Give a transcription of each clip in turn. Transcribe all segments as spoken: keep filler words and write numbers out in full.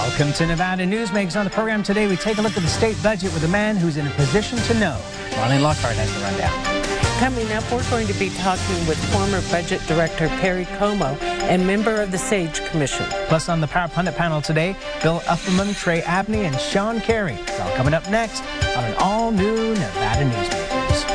Welcome to Nevada Newsmakers. On the program today, we take a look at the state budget with a man who's in a position to know. Marlene Lockhart has the rundown. Coming up, we're going to be talking with former Budget Director Perry Como and member of the SAGE Commission. Plus, on the Power Pundit panel today, Bill Uffelman, Trey Abney, and Sean Carey. It's all coming up next on an all-new Nevada Newsmakers.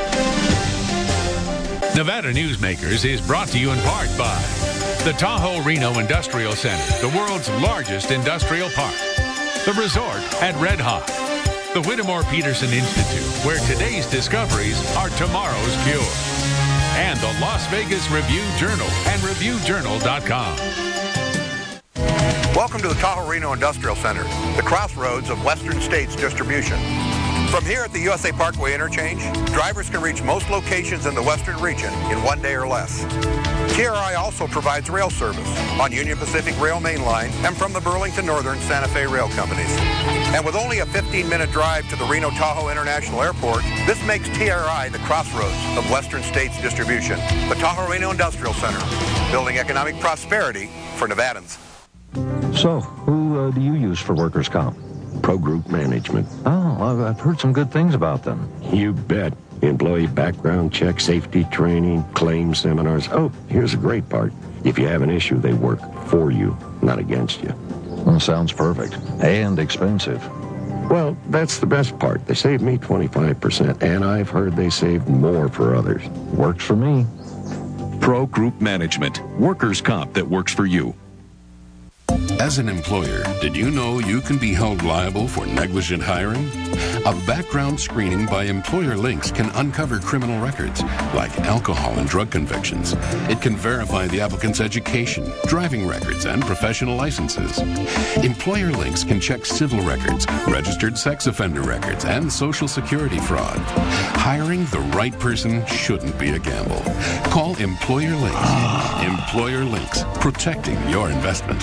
Nevada Newsmakers is brought to you in part by the Tahoe Reno Industrial Center, the world's largest industrial park. The resort at Red Hawk. The Whittemore Peterson Institute, where today's discoveries are tomorrow's cure. And the Las Vegas Review-Journal and Review Journal dot com. Welcome to the Tahoe Reno Industrial Center, the crossroads of Western States distribution. From here at the U S A Parkway interchange, drivers can reach most locations in the Western region in one day or less. T R I also provides rail service on Union Pacific Rail Main Line and from the Burlington Northern Santa Fe Rail Companies. And with only a fifteen minute drive to the Reno-Tahoe International Airport, this makes T R I the crossroads of Western States distribution. The Tahoe Reno Industrial Center, building economic prosperity for Nevadans. So, who uh, do you use for workers' comp? Pro Group Management. Oh, I've heard some good things about them. You bet. Employee background check, safety training, claim seminars. Oh, here's the great part. If you have an issue, they work for you, not against you. Well, sounds perfect. And expensive. Well, that's the best part. They saved me twenty-five percent, and I've heard they saved more for others. Works for me. Pro Group Management. Workers' comp that works for you. As an employer, did you know you can be held liable for negligent hiring? A background screening by Employer Links can uncover criminal records, like alcohol and drug convictions. It can verify the applicant's education, driving records, and professional licenses. Employer Links can check civil records, registered sex offender records, and social security fraud. Hiring the right person shouldn't be a gamble. Call Employer Links. Employer Links, protecting your investment.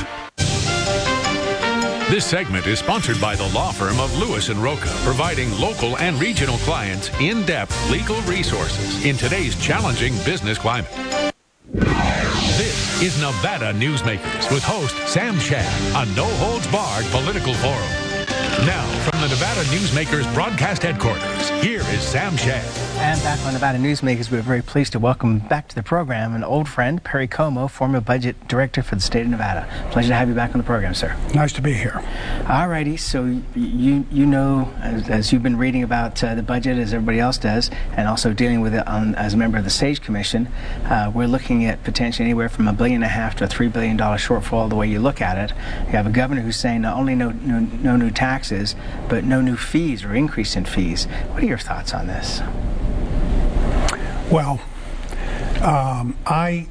This segment is sponsored by the law firm of Lewis and Roca, providing local and regional clients in-depth legal resources in today's challenging business climate. This is Nevada Newsmakers with host Sam Shad, a no-holds-barred political forum. Now, from the Nevada Newsmakers broadcast headquarters, here is Sam Shad. And back on Nevada Newsmakers, we're very pleased to welcome back to the program an old friend, Perry Como, former budget director for the state of Nevada. Pleasure to have you back on the program, sir. Nice to be here. All righty, so you you know, as, as you've been reading about uh, the budget, as everybody else does, and also dealing with it on, as a member of the SAGE Commission, uh, we're looking at potentially anywhere from a billion and a half to a three billion dollar shortfall the way you look at it. You have a governor who's saying not only no, no, no new taxes, but no new fees or increase in fees. What are your thoughts on this? Well, um, I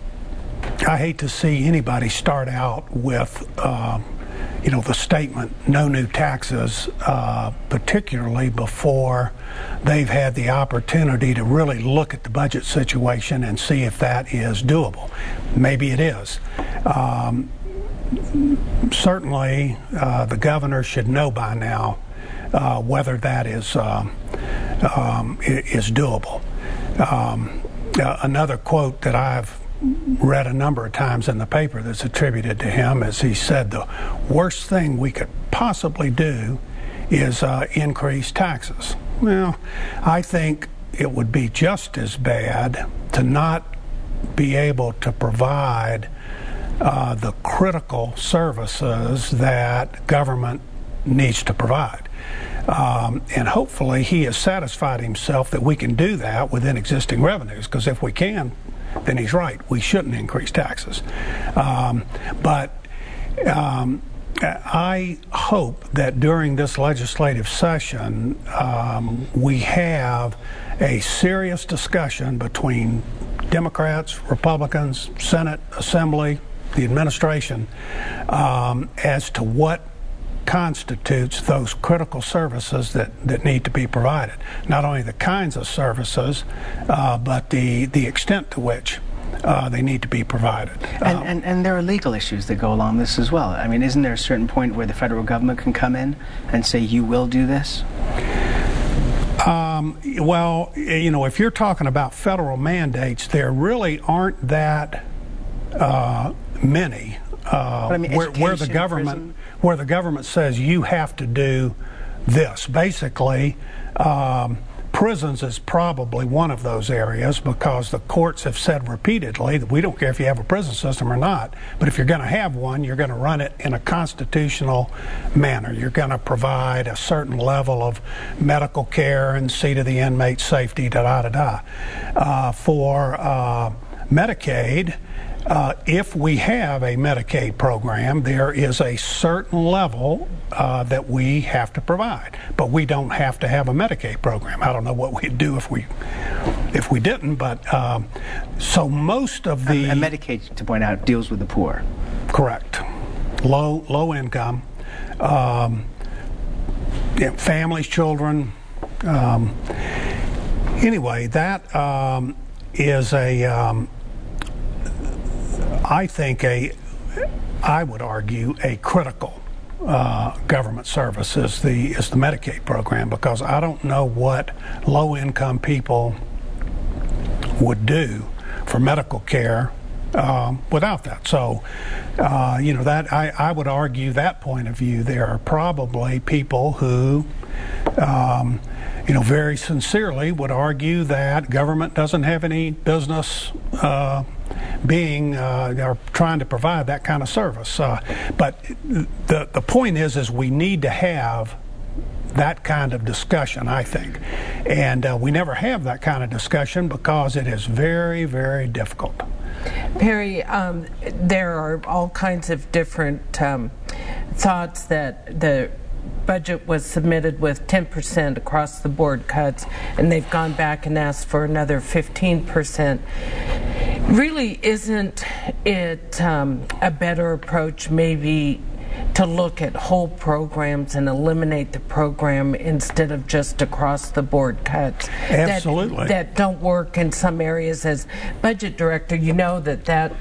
I hate to see anybody start out with, uh, you know, the statement, no new taxes, uh, particularly before they've had the opportunity to really look at the budget situation and see if that is doable. Maybe it is. Um, certainly, uh, the governor should know by now uh, whether that is, uh, um, is doable. Um, uh, another quote that I've read a number of times in the paper that's attributed to him is he said the worst thing we could possibly do is uh, increase taxes. Well, I think it would be just as bad to not be able to provide uh, the critical services that government needs to provide. Um, and hopefully he has satisfied himself that we can do that within existing revenues, because if we can, then he's right. We shouldn't increase taxes. Um, but um, I hope that during this legislative session um, we have a serious discussion between Democrats, Republicans, Senate, Assembly, the administration, um, as to what constitutes those critical services that, that need to be provided. Not only the kinds of services, uh, but the, the extent to which uh, they need to be provided. And, um, and, and there are legal issues that go along this as well. I mean, isn't there a certain point where the federal government can come in and say, you will do this? Um, well, you know, if you're talking about federal mandates, there really aren't that uh, many uh, I mean, where, where the government prison. where the government says you have to do this. Basically, um, prisons is probably one of those areas because the courts have said repeatedly that we don't care if you have a prison system or not, but if you're going to have one, you're going to run it in a constitutional manner. You're going to provide a certain level of medical care and see to the inmate safety, da-da-da-da. Uh, for uh, Medicaid, Uh, if we have a Medicaid program, there is a certain level uh, that we have to provide, but we don't have to have a Medicaid program. I don't know what we'd do if we if we didn't, but um, so most of the and Medicaid, to point out, deals with the poor. Correct, low low income, um, yeah, families, children. Um, anyway, that um, is a. Um, I think a, I would argue a critical uh, government service is the is the Medicaid program, because I don't know what low-income people would do for medical care um, without that. So, uh, you know, that I, I would argue that point of view. There are probably people who, um, you know, very sincerely would argue that government doesn't have any business Uh, being uh, or trying to provide that kind of service. Uh, but the the point is, is we need to have that kind of discussion, I think. And uh, we never have that kind of discussion because it is very, very difficult. Perry, um, there are all kinds of different um, thoughts that the budget was submitted with ten percent across the board cuts, and they've gone back and asked for another fifteen percent. Really, isn't it um, a better approach maybe to look at whole programs and eliminate the program instead of just across the board cuts? Absolutely. That, that don't work in some areas. As budget director, you know that that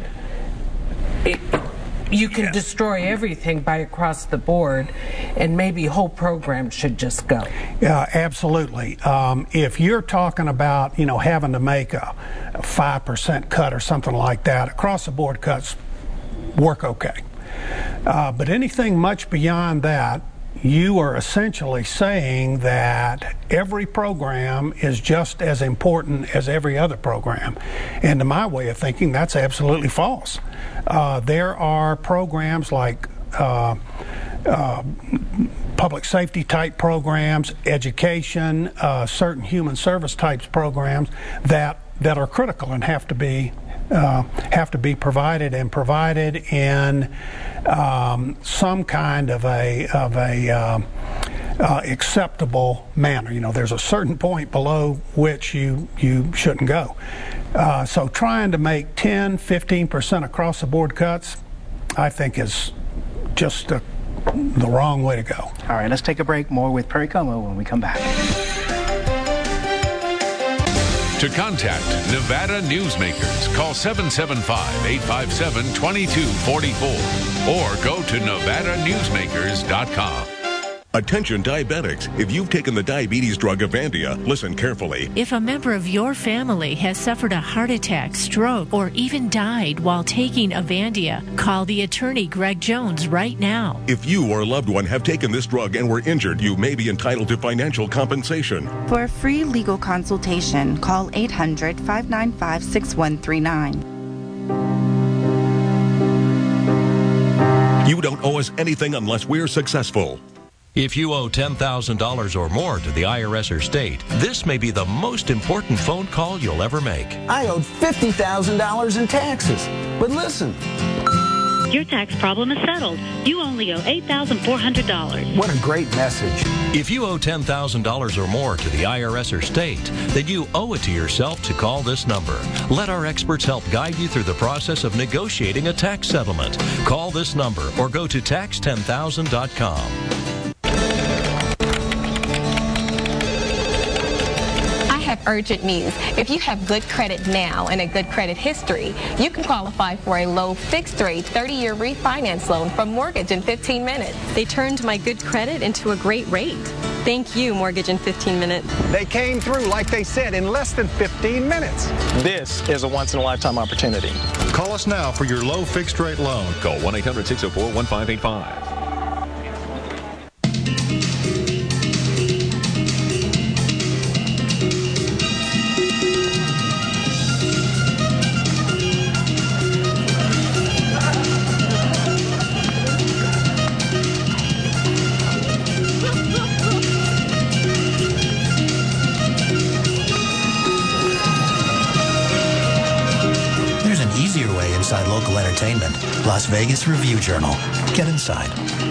it, you can yeah. destroy everything by across the board, and maybe whole programs should just go. Yeah, absolutely. Um, if you're talking about, you know, having to make a five percent cut or something like that, across the board cuts work okay. Uh, but anything much beyond that, you are essentially saying that every program is just as important as every other program. And to my way of thinking, that's absolutely false. Uh, there are programs like uh, uh, public safety type programs, education, uh, certain human service types programs that, that are critical and have to be Uh, have to be provided and provided in um, some kind of a of a uh, uh, acceptable manner. You know, there's a certain point below which you you shouldn't go. Uh, so trying to make ten, fifteen percent across the board cuts, I think is just a, the wrong way to go. All right, let's take a break. More with Perry Como when we come back. To contact Nevada Newsmakers, call seven seven five, eight five seven, two two four four or go to nevada newsmakers dot com. Attention diabetics, if you've taken the diabetes drug Avandia, listen carefully. If a member of your family has suffered a heart attack, stroke, or even died while taking Avandia, call the attorney Greg Jones right now. If you or a loved one have taken this drug and were injured, you may be entitled to financial compensation. For a free legal consultation, call eight hundred, five nine five, six one three nine. You don't owe us anything unless we're successful. If you owe ten thousand dollars or more to the I R S or state, this may be the most important phone call you'll ever make. I owed fifty thousand dollars in taxes. But listen. Your tax problem is settled. You only owe eight thousand four hundred dollars. What a great message. If you owe ten thousand dollars or more to the I R S or state, then you owe it to yourself to call this number. Let our experts help guide you through the process of negotiating a tax settlement. Call this number or go to tax ten thousand dot com. Have urgent news. If you have good credit now and a good credit history, you can qualify for a low fixed rate thirty-year refinance loan from Mortgage in fifteen minutes. They turned my good credit into a great rate. Thank you, Mortgage in fifteen minutes. They came through, like they said, in less than fifteen minutes. This is a once-in-a-lifetime opportunity. Call us now for your low fixed-rate loan. Call one eight hundred six oh four one five eight five. Inside local entertainment. Las Vegas Review Journal. Get inside.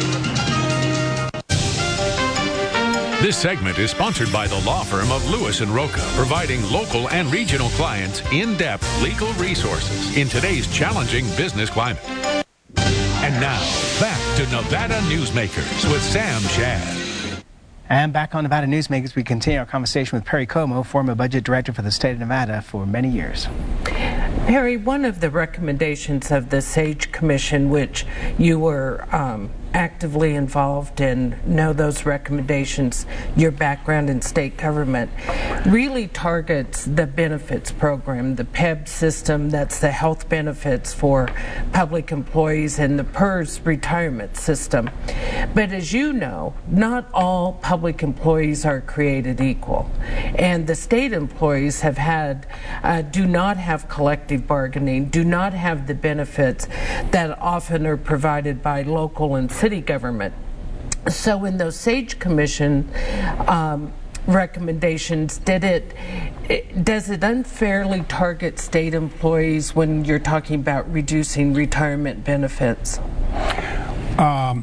This segment is sponsored by the law firm of Lewis and Roca, providing local and regional clients in-depth legal resources in today's challenging business climate. And now, back to Nevada Newsmakers with Sam Shad. And back on Nevada Newsmakers, we continue our conversation with Perry Como, former budget director for the state of Nevada for many years. Perry, one of the recommendations of the SAGE Commission, which you were um, actively involved in, know those recommendations, your background in state government, really targets the benefits program, the P E B system, that's the health benefits for public employees, and the PERS retirement system. But as you know, not all public employees are created equal. And the state employees have had, uh, do not have collective bargaining, do not have the benefits that often are provided by local and city government. So in those SAGE Commission um, recommendations, did it, it does it unfairly target state employees when you're talking about reducing retirement benefits? Um,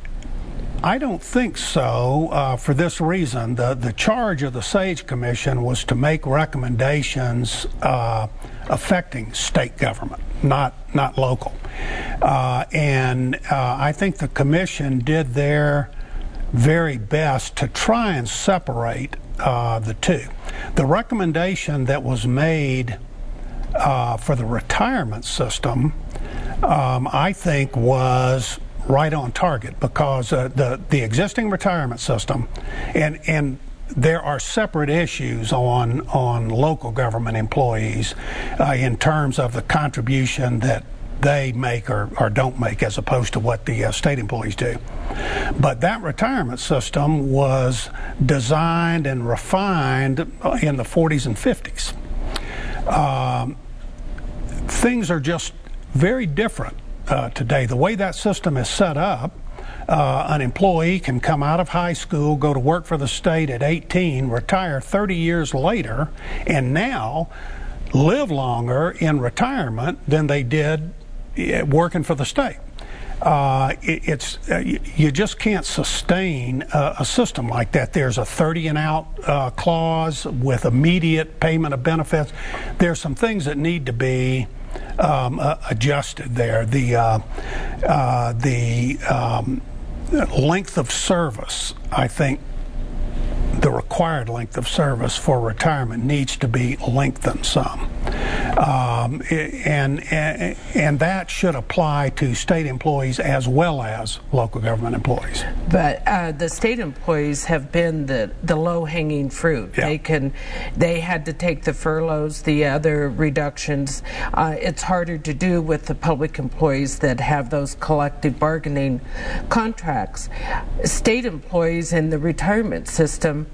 I don't think so, uh, for this reason. The, the charge of the SAGE Commission was to make recommendations uh, affecting state government, not, not local. Uh, and uh, I think the Commission did their very best to try and separate uh, the two. The recommendation that was made uh, for the retirement system, um, I think, was right on target, because uh, the the existing retirement system, and and there are separate issues on on local government employees uh, in terms of the contribution that they make or, or don't make, as opposed to what the uh, state employees do. But that retirement system was designed and refined in the forties and fifties. Um, things are just very different Uh, today. The way that system is set up, uh, an employee can come out of high school, go to work for the state at eighteen, retire thirty years later, and now live longer in retirement than they did uh, working for the state. Uh, it, it's uh, you, you just can't sustain uh, a system like that. There's a thirty and out uh, clause with immediate payment of benefits. There's some things that need to be Um, uh, adjusted there. The uh, uh, the um, length of service, I think, the required length of service for retirement needs to be lengthened some, um, and, and and that should apply to state employees as well as local government employees. But uh, the state employees have been the, the low-hanging fruit. Yeah. They can, they had to take the furloughs, the other reductions. Uh, it's harder to do with the public employees that have those collective bargaining contracts. State employees in the retirement system,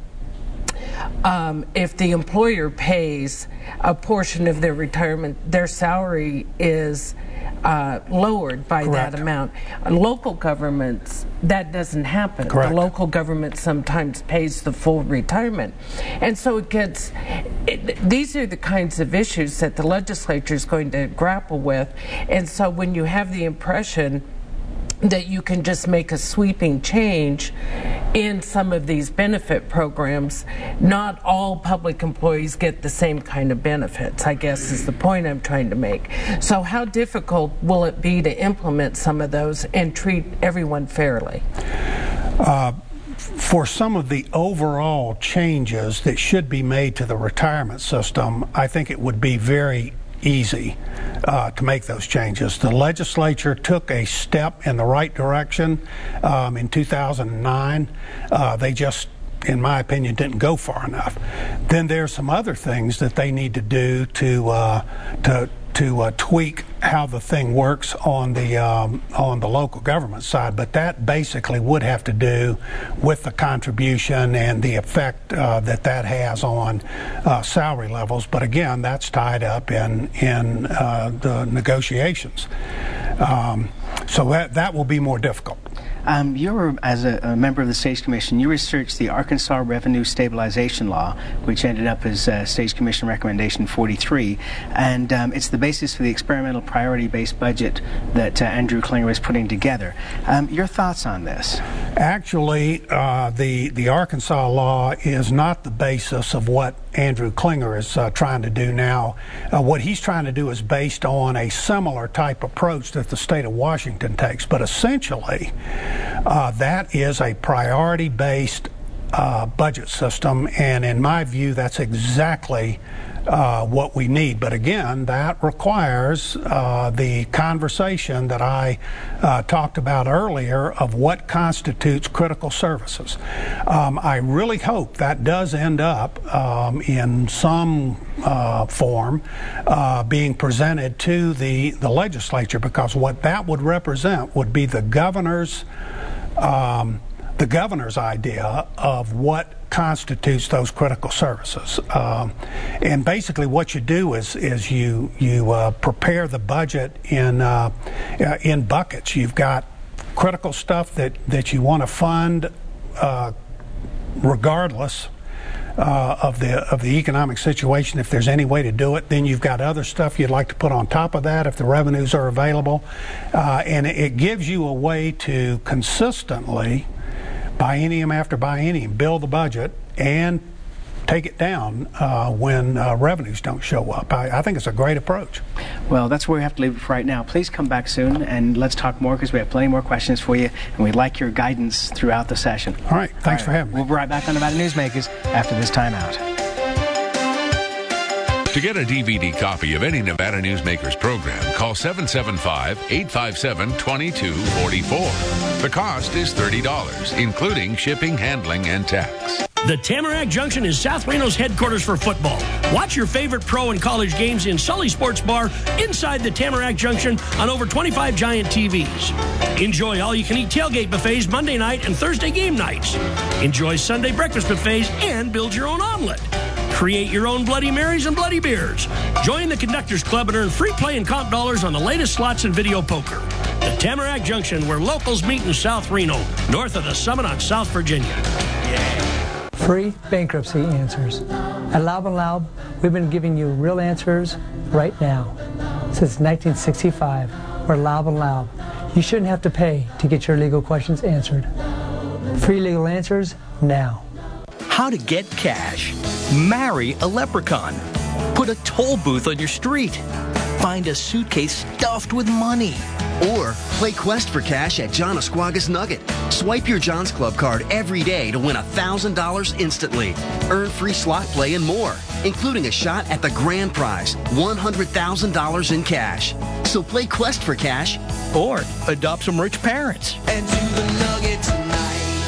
Um, if the employer pays a portion of their retirement, their salary is uh, lowered by Correct. that amount. Uh, local governments, that doesn't happen. Correct. The local government sometimes pays the full retirement. And so it gets, it, these are the kinds of issues that the legislature is going to grapple with. And so when you have the impression that you can just make a sweeping change in some of these benefit programs, not all public employees get the same kind of benefits, I guess is the point I'm trying to make. So how difficult will it be to implement some of those and treat everyone fairly? Uh, for some of the overall changes that should be made to the retirement system, I think it would be very easy uh, to make those changes. The legislature took a step in the right direction um, in two thousand nine. Uh, they just in my opinion, didn't go far enough. Then there's some other things that they need to do to uh, to to uh, tweak how the thing works on the um, on the local government side. But that basically would have to do with the contribution and the effect uh, that that has on uh, salary levels. But again, that's tied up in in uh, the negotiations. Um, so that that will be more difficult. Um, you were, as a, a member of the Stage Commission, you researched the Arkansas Revenue Stabilization Law, which ended up as uh, Stage Commission Recommendation forty-three, and um, it's the basis for the experimental priority-based budget that uh, Andrew Klinger is putting together. Um, your thoughts on this? Actually, uh, the the Arkansas law is not the basis of what Andrew Klinger is uh, trying to do now. Uh, what he's trying to do is based on a similar type approach that the state of Washington takes, but essentially uh, that is a priority-based uh, budget system, and in my view that's exactly Uh, what we need. But again, that requires uh, the conversation that I uh, talked about earlier of what constitutes critical services. Um, I really hope that does end up um, in some uh, form uh, being presented to the, the legislature, because what that would represent would be the governor's um, the governor's idea of what constitutes those critical services. Um, and basically what you do is is you you uh, prepare the budget in uh, uh, in buckets. You've got critical stuff that, that you want to fund uh, regardless uh, of the of the economic situation, if there's any way to do it. Then you've got other stuff you'd like to put on top of that if the revenues are available. Uh, and it, it gives you a way to consistently, biennium after biennium, build the budget and take it down uh, when uh, revenues don't show up. I, I think it's a great approach. Well, that's where we have to leave it for right now. Please come back soon and let's talk more, because we have plenty more questions for you, and we'd like your guidance throughout the session. All right. Thanks All right. for having me. We'll be right back on Nevada Newsmakers after this timeout. To get a D V D copy of any Nevada Newsmakers program, call seven seven five, eight five seven, two two four four. The cost is thirty dollars, including shipping, handling, and tax. The Tamarack Junction is South Reno's headquarters for football. Watch your favorite pro and college games in Sully Sports Bar inside the Tamarack Junction on over twenty-five giant T Vs. Enjoy all-you-can-eat tailgate buffets Monday night and Thursday game nights. Enjoy Sunday breakfast buffets and build your own omelet. Create your own Bloody Marys and Bloody Beers. Join the Conductors Club and earn free play and comp dollars on the latest slots and video poker. The Tamarack Junction, where locals meet in South Reno, north of the Summit on South Virginia. Yeah. Free bankruptcy answers. At Laub and Laub, we've been giving you real answers right now. Since nineteen sixty-five, we're Laub and Laub. You shouldn't have to pay to get your legal questions answered. Free legal answers now. How to get cash. Marry a leprechaun. Put a toll booth on your street. Find a suitcase stuffed with money. Or play Quest for Cash at John Asquaga's Nugget. Swipe your John's Club card every day to win one thousand dollars instantly. Earn free slot play and more, including a shot at the grand prize, one hundred thousand dollars in cash. So play Quest for Cash. Or adopt some rich parents. And to the Nugget tonight.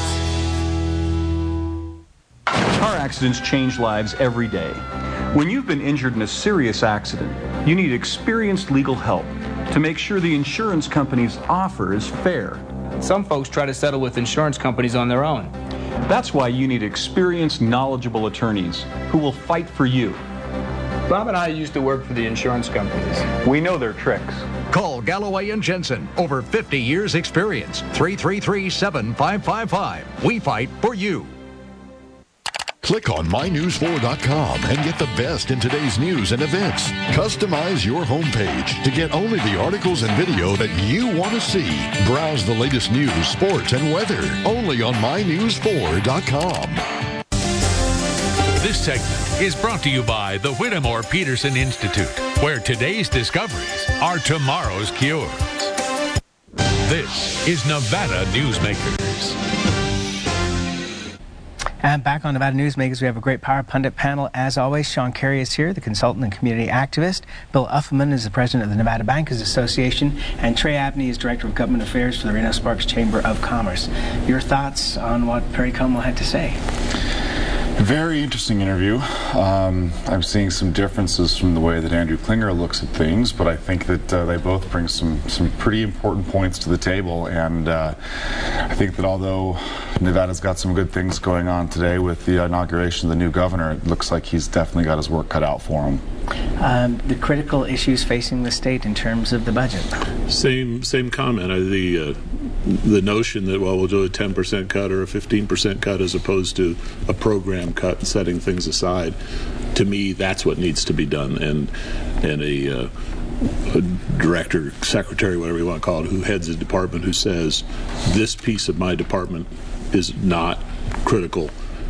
Car accidents change lives every day. When you've been injured in a serious accident, you need experienced legal help to make sure the insurance company's offer is fair. Some folks try to settle with insurance companies on their own. That's why you need experienced, knowledgeable attorneys who will fight for you. Bob and I used to work for the insurance companies. We know their tricks. Call Galloway and Jensen. Over fifty years experience. three three three, seven five five five. We fight for you. Click on my news four dot com and get the best in today's news and events. Customize your homepage to get only the articles and video that you want to see. Browse the latest news, sports, and weather only on my news four dot com. This segment is brought to you by the Whittemore Peterson Institute, where today's discoveries are tomorrow's cures. This is Nevada Newsmakers. And back on Nevada Newsmakers, we have a great Power Pundit panel. As always, Sean Carey is here, the consultant and community activist. Bill Uffelman is the president of the Nevada Bankers Association. And Trey Abney is director of government affairs for the Reno Sparks Chamber of Commerce. Your thoughts on what Perry Como had to say? Very interesting interview. Um, I'm seeing some differences from the way that Andrew Klinger looks at things, but I think that uh, they both bring some, some pretty important points to the table. And uh, I think that although Nevada's got some good things going on today with the inauguration of the new governor, it looks like he's definitely got his work cut out for him. Um, the critical issues facing the state in terms of the budget. Same same comment. Uh, the uh, the notion that, well, we'll do a ten percent cut or a fifteen percent cut as opposed to a program cut and setting things aside, to me, that's what needs to be done. And and a, uh, a director, secretary, whatever you want to call it, who heads a department who says, this piece of my department is not critical,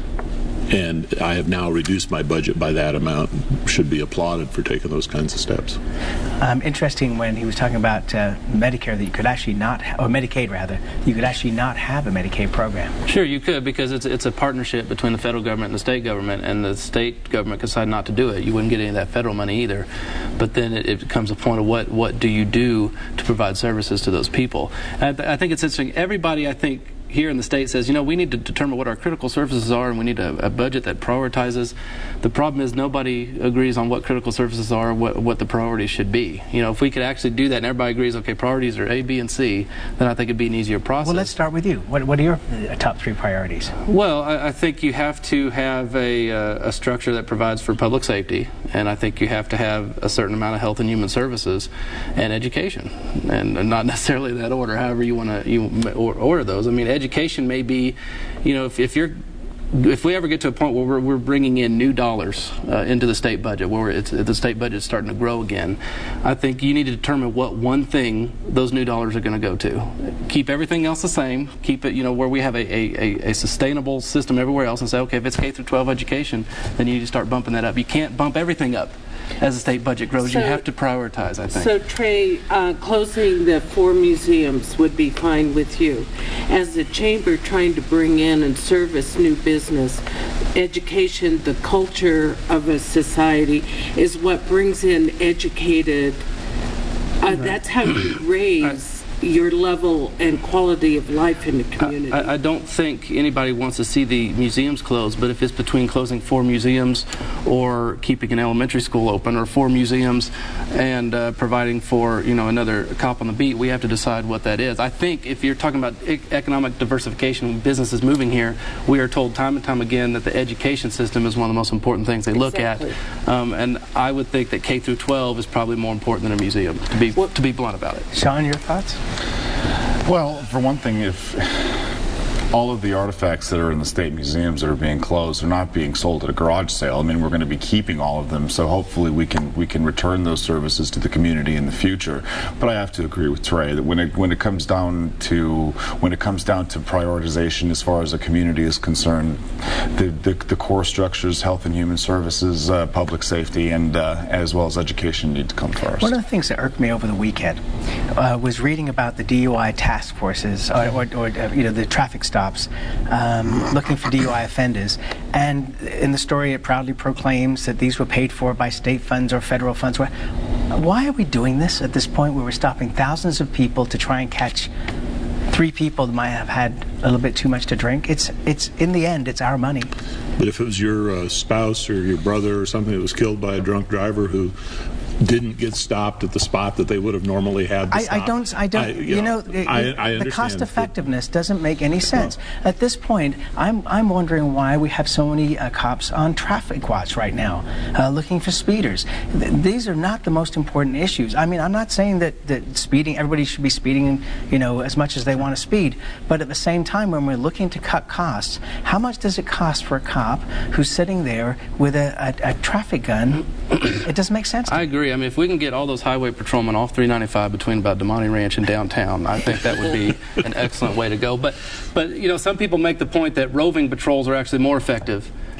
and I have now reduced my budget by that amount, should be applauded for taking those kinds of steps. Um, interesting when he was talking about uh, Medicare, that you could actually not, ha- or Medicaid rather, you could actually not have a Medicaid program. Sure, you could, because it's it's a partnership between the federal government and the state government, and the state government could decide not to do it. You wouldn't get any of that federal money either. But then it, it becomes a point of what, what do you do to provide services to those people. And I, th- I think it's interesting. Everybody, I think, here in the state says, you know, we need to determine what our critical services are, and we need a, a budget that prioritizes. The problem is nobody agrees on what critical services are, what, what the priorities should be. You know, if we could actually do that and everybody agrees, okay, priorities are A, B, and C, then I think it'd be an easier process. Well, let's start with you. What, what are your uh, top three priorities? Well, I, I think you have to have a, uh, a structure that provides for public safety, and I think you have to have a certain amount of health and human services and education, and not necessarily that order, however you want to you or, order those. I mean, education may be, you know, if, if you're if we ever get to a point where we're, we're bringing in new dollars uh, into the state budget, where it's, the state budget is starting to grow again, I think you need to determine what one thing those new dollars are going to go to. Keep everything else the same. Keep it, you know, where we have a, a, a sustainable system everywhere else, and say, okay, if it's K through twelve education, then you need to start bumping that up. You can't bump everything up as the state budget grows. So, you have to prioritize, I think. So, Trey, uh, closing the four museums would be fine with you. As the chamber trying to bring in and service new business, education, the culture of a society, is what brings in educated. Uh, right. That's how you raise your level and quality of life in the community. I, I don't think anybody wants to see the museums closed, but if it's between closing four museums or keeping an elementary school open, or four museums and uh, providing for, you know, another cop on the beat, we have to decide what that is. I think if you're talking about e- economic diversification, businesses moving here, we are told time and time again that the education system is one of the most important things they look exactly. at. Um, and I would think that K through twelve is probably more important than a museum, to be well, to be blunt about it. Sean, your thoughts? Well, for one thing, if all of the artifacts that are in the state museums that are being closed are not being sold at a garage sale, I mean, we're going to be keeping all of them, so hopefully we can we can return those services to the community in the future. But I have to agree with Trey that when it when it comes down to when it comes down to prioritization as far as the community is concerned, the the, the core structures, health and human services, uh, public safety, and uh, as well as education need to come first. One of the things that irked me over the weekend uh, was reading about the D U I task forces, or, or, or uh, you know, the traffic stops. Um, looking for D U I offenders, and in the story it proudly proclaims that these were paid for by state funds or federal funds. Why are we doing this at this point where we're stopping thousands of people to try and catch three people that might have had a little bit too much to drink? It's it's in the end, it's our money. But if it was your uh, spouse or your brother or something that was killed by a drunk driver who didn't get stopped at the spot that they would have normally had to I, stop. I don't, I don't, I, you, you know, know it, I, I the cost effectiveness doesn't make any sense. No. At this point, I'm I'm wondering why we have so many uh, cops on traffic watch right now, uh, looking for speeders. Th- these are not the most important issues. I mean, I'm not saying that, that speeding, everybody should be speeding, you know, as much as they want to speed, but at the same time, when we're looking to cut costs, how much does it cost for a cop who's sitting there with a, a, a traffic gun? It doesn't make sense to I me. agree. I mean, if we can get all those highway patrolmen off three ninety-five between about Damani Ranch and downtown, I think that would be an excellent way to go. But, but you know, some people make the point that roving patrols are actually more effective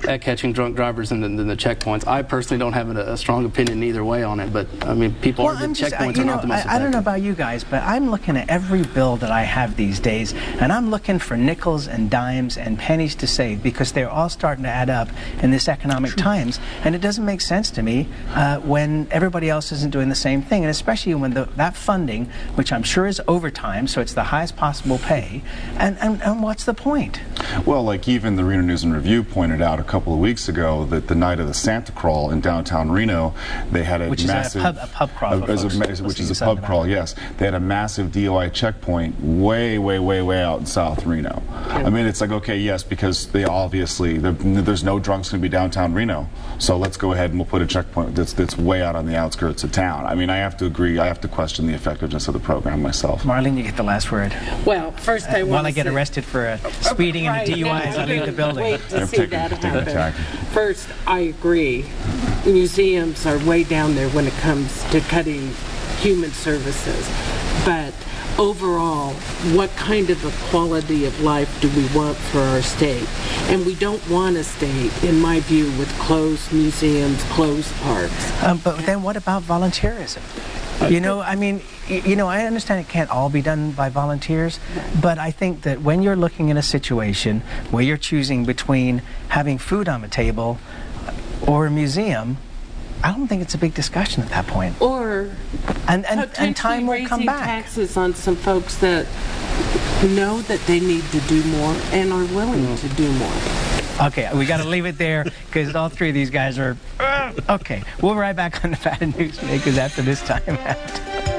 at catching drunk drivers and the, the checkpoints. I personally don't have a, a strong opinion either way on it, but I mean, people well, are the I'm just, checkpoints I, are know, not the most I, I don't know about you guys, but I'm looking at every bill that I have these days, and I'm looking for nickels and dimes and pennies to save because they're all starting to add up in this economic True. times, and it doesn't make sense to me uh, when everybody else isn't doing the same thing, and especially when the, that funding, which I'm sure is overtime, so it's the highest possible pay, and, and, and what's the point? Well, like even the Reno News and Review pointed out a couple of weeks ago that the night of the Santa Crawl in downtown Reno, they had a which massive... Is a pub, a pub crawl. A, as a, which is a pub crawl, yes. They had a massive D O I checkpoint way, way, way, way out in South Reno. I mean, it's like, okay, yes, because they obviously, there's no drunks going to be downtown Reno, so let's go ahead and we'll put a checkpoint that's, that's way out on the outskirts of town. I mean, I have to agree, I have to question the effectiveness of the program myself. Marlene, you get the last word. Well, first I uh, want While to I get say, arrested for uh, speeding right, and D U Is, I leave the building. Wait to see that happen. Taking First, I agree. Museums are way down there when it comes to cutting human services. But overall, what kind of a quality of life do we want for our state? And we don't want a state, in my view, with closed museums, closed parks. Um, but then what about volunteerism? You know, I mean, you know, I understand it can't all be done by volunteers, but I think that when you're looking at a situation where you're choosing between having food on the table or a museum, I don't think it's a big discussion at that point. Or and and, and time will come back. Taxes on some folks that know that they need to do more and are willing mm. to do more. Okay, we got to leave it there because all three of these guys are... Uh, okay, we'll be right back on Nevada Newsmakers after this time out.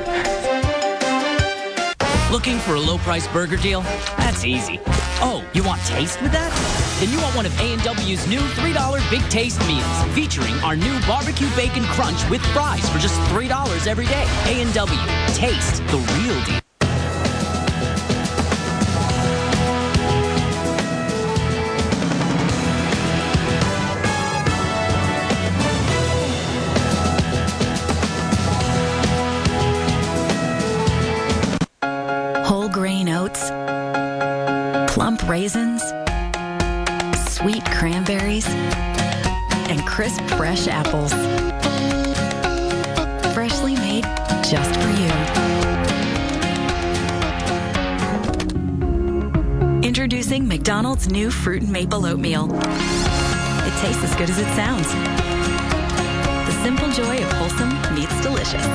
Looking for a low-price burger deal? That's easy. Oh, you want taste with that? Then you want one of A and W's new three dollar Big Taste meals, featuring our new barbecue bacon crunch with fries for just three dollars every day. A and W. Taste the real deal. Whole grain oats, plump raisins, sweet cranberries, and crisp fresh apples. Freshly made just for you. Introducing McDonald's new Fruit and Maple Oatmeal. It tastes as good as it sounds. The simple joy of wholesome meets delicious.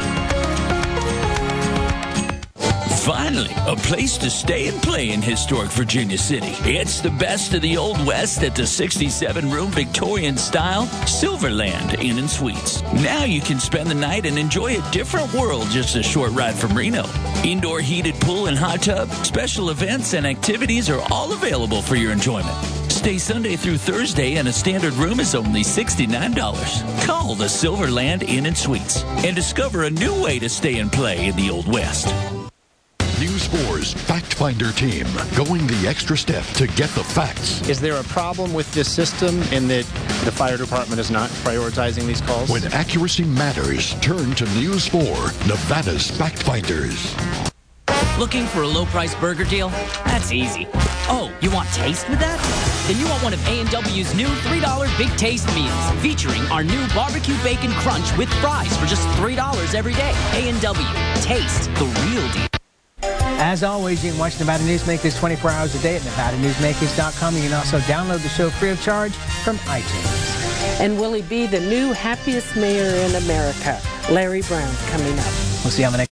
Finally, a place to stay and play in historic Virginia City. It's the best of the Old West at the sixty-seven room Victorian-style Silverland Inn and Suites. Now you can spend the night and enjoy a different world just a short ride from Reno. Indoor heated pool and hot tub, special events and activities are all available for your enjoyment. Stay Sunday through Thursday, and a standard room is only sixty-nine dollars. Call the Silverland Inn and Suites and discover a new way to stay and play in the Old West. News four's Fact Finder team going the extra step to get the facts. Is there a problem with this system in that the fire department is not prioritizing these calls? When accuracy matters, turn to News four, Nevada's Fact Finders. Looking for a low-price burger deal? That's easy. Oh, you want taste with that? Then you want one of A and W's new three dollar Big Taste meals, featuring our new barbecue bacon crunch with fries for just three dollars every day. A and W. Taste the real deal. As always, you can watch Nevada Newsmakers twenty-four hours a day at nevada newsmakers dot com. You can also download the show free of charge from iTunes. And will he be the new happiest mayor in America? Larry Brown coming up. We'll see you on the next